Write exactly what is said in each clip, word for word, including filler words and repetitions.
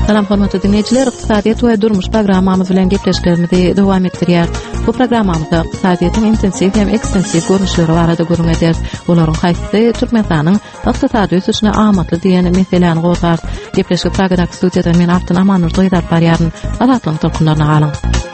Salam hormatly dinleyijiler, Iqtisadiyet we durmuş programmamyz bilen gepleşiklerimizi dowam etdirýär. Bu programmamyzda iqtisadiýetin intensiw hem ekstensiw görnüşleri barada görüň eder. Olaryň haýsy Türkmenistanyň iqtisady ösüşine amatly diýen meselelerini gozar. Gepleşik programda studiýada men Artan Amanur doýdap barýaryn. Adatlyň tolkunlaryna galyň.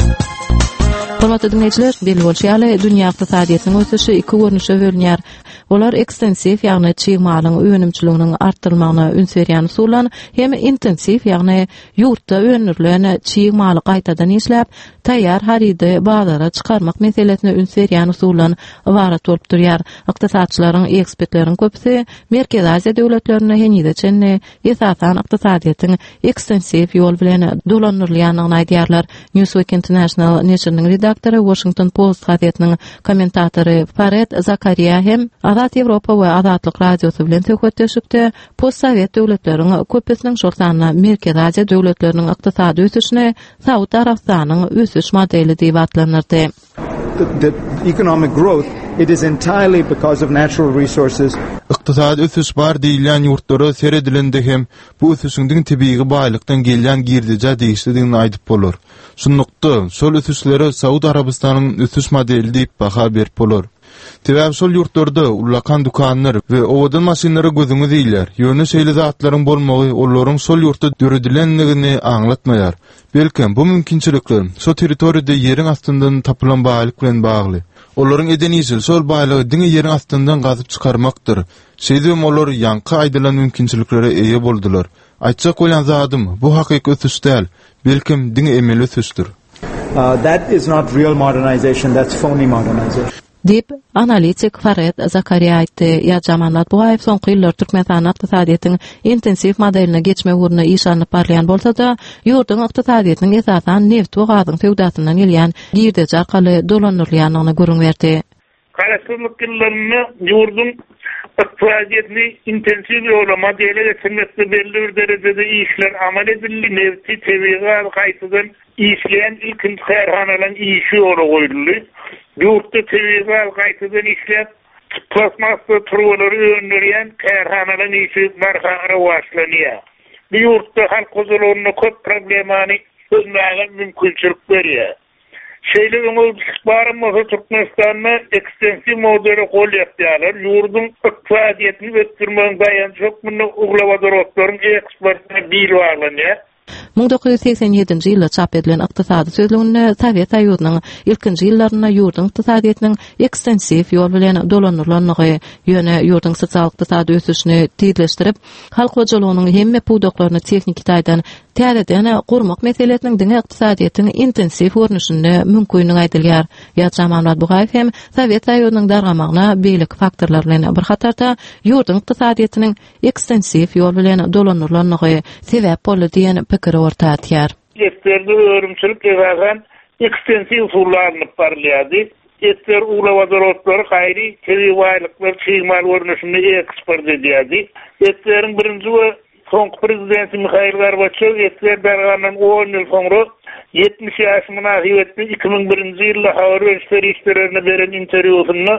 Hormatly dinleyijiler, belli bolýarly, dünýä iqtisadiýetynyň ösüşi iki görnüşe bölünýär. Olar ekstensiw, ýagny çyýmalyň önümçiliginiň artdyrylmagyna üns berýän usulan, hem intensiw, ýagny ýurtda önürlen çyýmaly gaýtadan işläp, taýýar haride bazara çykarmak meselesine üns berýän usulan warat bolup durýar. Iqtisadçylaryň, ekspertleriň köpüsi Merkezi Aziýa döwletlerine henüde çenne esasan iqtisadiýetyň ekstensiw ýol bilen dolanyrylýanyny aýdýarlar. Newsweek International näşriniň redaktory, Washington Post gazetynyň kommentatory Faret Zakariya hem Azat Ýewropa we Azatlyk radiosy bilen töhfetleşipdi. Postsovet döwletleriň köpüsiniň şolsanyna Merkezi Aziýa döwletleriniň iqtisady ösüşine Saudi Arabistanyň ösüş modeli diýip atlanyrdy. The, the economic growth, it is entirely because of natural resources. Iqtisadi ösüş bar diýilen ýurtlara seredilende hem bu ösüşiň tebii baýlykdan gelýän girdija değişdiğini aýdyp bolar. Şuндukda şol ösüşlere Saudi Arabistanyň ösüş modeli diýip baha berip bolar. Tebäp şol ýurtlarda ulakan dukanlar we owadan maşinlary gözüňe diýler. Ýöne şeýle zatlaryň bolmagy olaryň şol ýurtda döredilenligini aňlatmaýar. Belkem bu mümkinçilikler şol territoriýada ýeriň astyndan tapylan baýlyk bilen bagly. Olaryň edenisi şol baýlygy diňe ýeriň astyndan gazyp çykarmakdyr. Şeýdem olar ýanky aýdylan mümkinçiliklere eýe boldular. Aýtjak bolan zadym bu hakyky ösüş däl, belkem diňe emel ösüşdür. Uh, that is not real modernization, that's phony modernization. Dip analitik Faret Zakariya aýtdy. Ýa-Jamal Matbuaýew soňky ýyllar Türkmenistan iqtisadiýetynyň intensiw modeline geçme uğruna işanlyp barýan bolsa da, ýurtyň iqtisadiýetynyň esasan neft we gazyň töwdäsinden gelýän girdej arkaly dolanyrylýanyny görüň berdi. Garaşdyrlyk ýyllaryny ýurtyň iqtisadiýetyny intensiw ýola modele geçirmekde belli bir derejede işler amal edildi. Nefti tebii gaýtadan işleyen ilkinci kärhanalaryň işi ýola goýuldy. Ýurtda tebii gaýtadan işläp plasmasda turulary öňlerýän kärhanalaryň işi barhara başlanýar. Bu ýurtda halk gozalaryna köp problemany çözmäge mümkinçilik berýär. Şeýle öňe barmasa Türkmenistanyň ekstensiw modeli golýapdylar. Ýurtyň iqtisadiýetyny ötürmäň daýan çok muny uglawadoratlaryň ekspertine bir barlanýar. bin dokuz yüz seksen ýedinji ýylda çap edilen iqtisady sözlüğünde Sowet Ýurtynyň ilkinji ýyllaryna ýurtyň iqtisadiýetynyň ekstensiw ýol bilen dolanyrylanyny, ýöne ýurtyň sosial iqtisady ösüşini tezleşdirip, halk hojalygynyň hemme pudoklaryny teknik taýdan täzeden gurmak meselesiniň diňe iqtisadiýetyň intensiw görnüşinde mümkinligi aýdylýar. Ýa-Jamal Matbuaýew hem Sowet Ýurtynyň dargamagyna beýlik faktorlar bilen bir hatarda ýurtyň iqtisadiýetynyň ekstensiw ýol bilen dolanyrylanyny sebäp boldy diýen pikir ortaga atýar. Ýetlerde örümçilik esasan ekstensiw usullaryny barlýady. Ýetler uglawadoratlary gaýry tebii baýlyklar çyýmal görnüşinde eksport edýärdi. Ýetleriň birinji we soňky prezidenti Mikhail Gorbaçow ýetler berganyň on ýyl soňra yetmiş ýaş münasibetli iki bin birinji ýylda habar berişlerine beren interwýusynda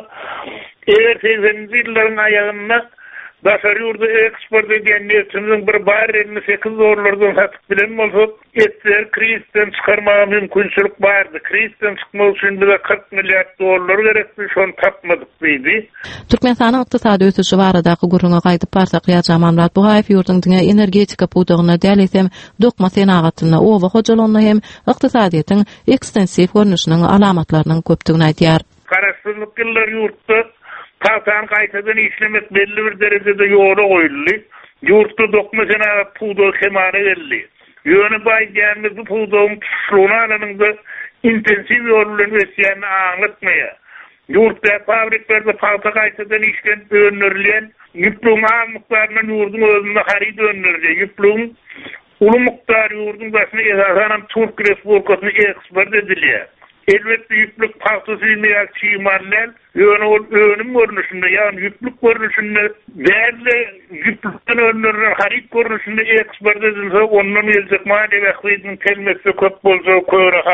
eger sekseninji ýyllaryň aýagyna Başar ýurda eksport edýän neftimiň bir barrelini sekiz dollardan satyp bilen bolsa, etler krizden çykarmaga mümkinçilik bardy. Krizden çykmak üçin bize kırk milliard dollar gerekdi, şonu tapmadyk diýdi. Türkmenistanyň iqtisady ösüşi baradaky gurruna gaýdyp barsak, Ýa-Jamal Matbuaýew ýurtyň diňe energetika pudogyna dälisem dokma senagatyna owa hojalygyna hem iqtisadiýetyň ekstensiw görnüşiniň alamatlarynyň köpdigini aýdýar. Garaşdyrlyk ýyllar ýurtda Tatan gaýtadan işlemek belli bir derejede ýola goýuldy. Ýurtda dokma senagat pudo kemana geldi. Ýöne baýýanly bu pudoň şonalanyňda intensiw ýol bilen ösýäni aňlatmaýar. Ýurtda fabriklarda palta gaýtadan işlen öňürilýän ýüplüň almyklaryny ýurtyň özünde harid öňürilýär. Ýüplüň uly mukdary ýurtyň başyna esasan Türk Respublikasyna eksport edilýär. Elbette yüklük paltosu ilmiyal çiğmanlar ýöne ol önüm görnüşünde, yani yüklük görnüşünde değerli yüklükten önlerine harit görnüşünde ekspert edilse ondan gelecek mali ve hıydın kelmesi köp bolsa köre haka.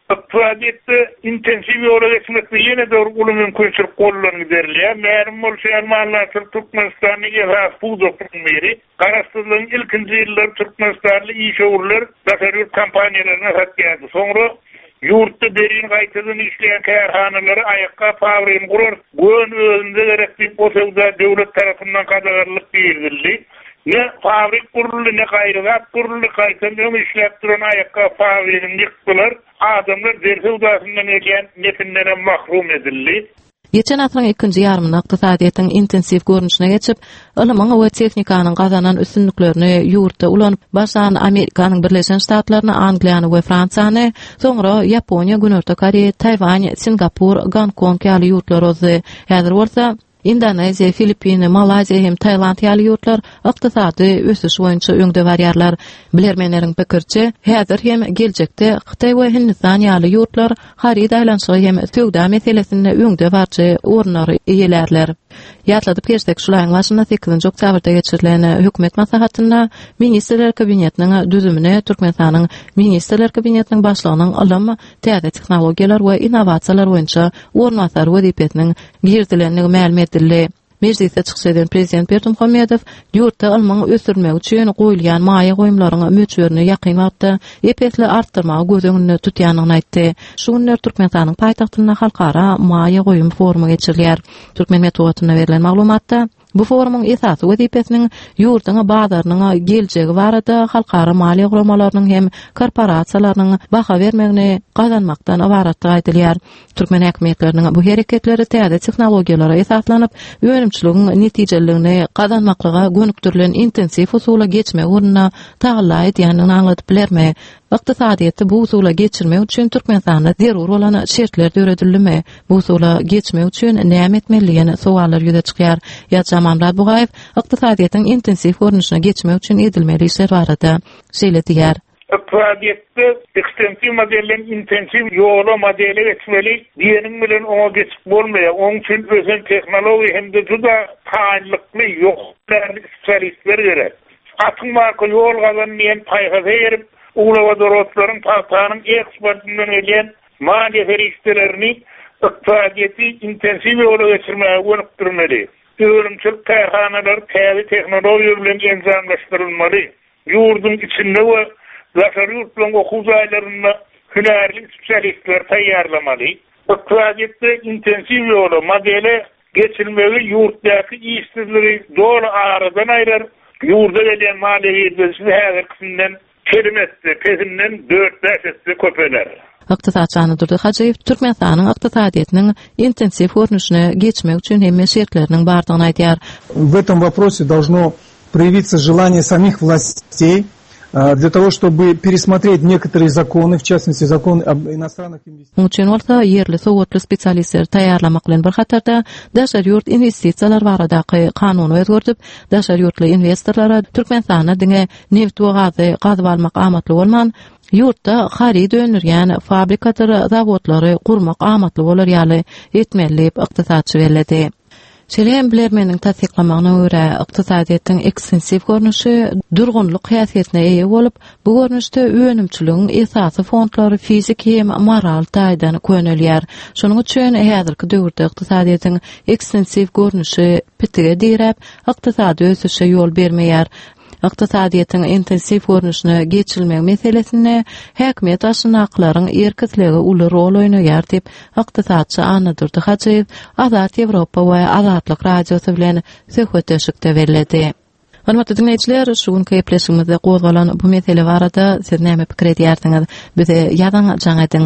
iqtisadiyetde intensiv ýola geçmekde ýene de uly mümkinçilik gollan giderilýär. Mälim bolsa Almanlar Türkmenistanyň esas bu doktorlary garaşdyrdygyň ilkinji ýyllar Türkmenistanly işgörler daşary kampaniýalaryna hatýady. Soňra ýurtda derin gaýtadan işleýän kärhanalary aýakka fabrykaly gurar. Gön özünde gerekli bolsa döwlet tarapyndan gadagarlyk berildi. Ne fabrik kuruldu, ne gaýrygat kuruldu, gaýtadan işläp duran aýakka fabrikalyny ýykdylar. Adamlar derse udasından egen netinlere mahrum edildi. Geçen asryň ikinji ýarmyny ykdysadyýetyň intensiw görnüşine geçip, ilmiň we tehnikanyň gazanan üstünliklerini ýurtda ulanyp başlan Amerikanyň Birleşen Ştatlaryny, Angliýany we Fransiýany, soňra Ýaponiýa, Günörtü Koreýa, Taýwan, Singapur, Gonkong ýaly ýurtlar oldy. Häzir bolsa Indoneziya, Filippin, Malaziya hem Tayland ýaly ýurtlar ykdysady ösüş boýunça öňde barýarlar. Bilermenleriň pikirçe, häzir hem geljekde Hytaý we Hindistan ýaly ýurtlar haryt aýlanşygy hem töwda meselesinde öňde barjy ornary eýelerler. Ýatladyp geçdik şulaýyň başynda sekizinji oktýabrda geçirilen hökümet maslahatyna Ministrler Kabinetiniň düzümine Türkmenistanyň Ministrler Kabinetiniň başlygynyň ilm, täze tehnologiýalar we innovasiýalar boýunça ornatary wezipetiniň girdilenligi ma'lum edildi. Meclisde çıkış eden Prezident Berdimuhammedow ýurtda ilmiň ösürmek üçin goýulýan maýa goýumlaryň möçberini ýakyn wagtda epetli artdyrmagy göz öňünde tutýanyny aýtdy. Şu günler Türkmenistanyň paýtagtyna halkara maýa goýum forumy geçirilýär. Türkmen metodyna berilen maglumatda bu forumyň esasy wezipetiniň ýurtyň bazarynyň geljegi barada halkara maýa gurulmalarynyň hem korporasiýalarynyň baha bermegini gazanmakdan ibaratdygy aýdylýar. Türkmen häkimetläriniň bu hereketleri täze tehnologiýalara esaslanyp, öňümçiligiň netijelerine gazanmaklyga gönüktirilen intensiw usula geçmek urunna taýla edýänini anlatyp bilermi? Ykdysadyýetde bu usula geçirmek üçin Türkmenistanda zerur bolan şertler döredildimi? Bu usula geçmek üçin näme etmeliligini sowaller ýüze çykýar. Ýa-Jamal Bugaýew ykdysadyýetyň intensiw görnüşine geçmek üçin edilmeli işler barada şeýle diýär. Iqtisadiyetde ekstensiv modellerin intensiv ýola modeli geçmeli diýeniň bilen oňa geçip bolmaýar. Oň üçin özel tehnologiýa hem de juda taýlykly ýoklarly spesialistler gerek. Atyň marka ýol gazanýan paýga berip, ulawa dorotlaryň paýtanyň ekspertinden gelen maliýe feriştelerini iqtisadiyeti intensiv ýola geçirmäge gönükdirmeli. Öňümçil kärhanalar täze tehnologiýa bilen enzamlaşdyrylmaly. Ýurdun içinde we daşary ýurtlaryň okuw zaýlaryna hünärli spesialistler taýýarlamaly. Iqtisadiyetde intensiv ýola modeli geçirmegi ýurtdaky işsizligi dolu aradan aýrar. Ýurda gelen maliýe bedeli häzir kısmından kelimetdi, pezinden dört beş etdi köpeler. Ykdysatçy Durdy Hajaýew Türkmenistanyň ykdysadyýetiniň intensiw görnüşine geçmek üçin hemme şertleriniň bardygyny aýdýar. В этом вопросе должно проявиться желание самих властей для того, чтобы пересмотреть некоторые законы, в частности, закон об иностранных инвестициях. Muçun bolsa yerli sowatly spesialistler taýýarlamak bilen bir hatarda daşary ýurt investisiýalar baradaky kanuny özgörtüp, daşary ýurtly investorlara Türkmenistana diňe neft we gazy gazyp almak amatly bolman, ýurtda hary dönürýän fabrikatary, zawotlary gurmak amatly bolar ýaly etmeli ykdysatçy bellädi. Şeýle bilermeniň tasdiklamagyna görä ykdysadyýetyň ekstensiw görnüşi durgunlyk häsiýetine eýe bolup, bu görnüşde öňümçiligiň esasy fondlary fizik hem moral taýdan könelýär. Şonuň üçin häzirki döwürde ykdysadyýetyň ekstensiw görnüşi pitige direp, ykdysady ösüşe ýol bermeýär. Ykdysadyýetyň intensiw görnüşine geçilmek meselesinde häkimet aşynaklaryň erkisligi uly rol oýnaýar diýip ykdysatçy Durdy Hajaýew Azat Ýewropa we Azatlyk radiosy bilen söhbetdeşikde berdi. Hormatly dinleýijiler, şu günki gepleşigimizde gozgalan bu mesele barada siz näme pikir edýärsiňiz? Bize ýazyň jaňadyň.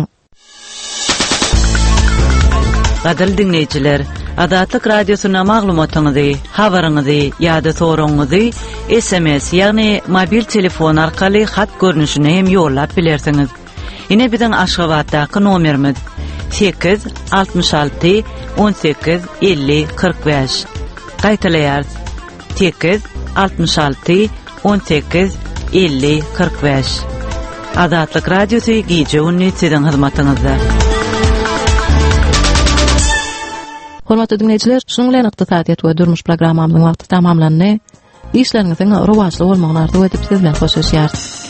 Gadal dinleýijiler, Azatlyk radiosyna maglumatyňyzy, habaryňyzy ýa-da soragyňyzy S M S ýagny mobil telefon arkaly hat görnüşine hem ýollap bilersiňiz. Ine biziň Aşgabatdaky nomerimiz sekiz altmış alty on sekiz elli kırk beş. Gaýtalaýar sekiz altmış alty on sekiz elli kırk beş. Azatlyk radiosy gije ünni siziň hyzmatyňyzda. Hormatly dinleýijiler, şunuň bilen ykdysadyýet we durmuş programmamyzyň wagty tamamlandy. İşleriňiziň rowaçly bolmagyny arzu edip siz bilen hoşlaşýar.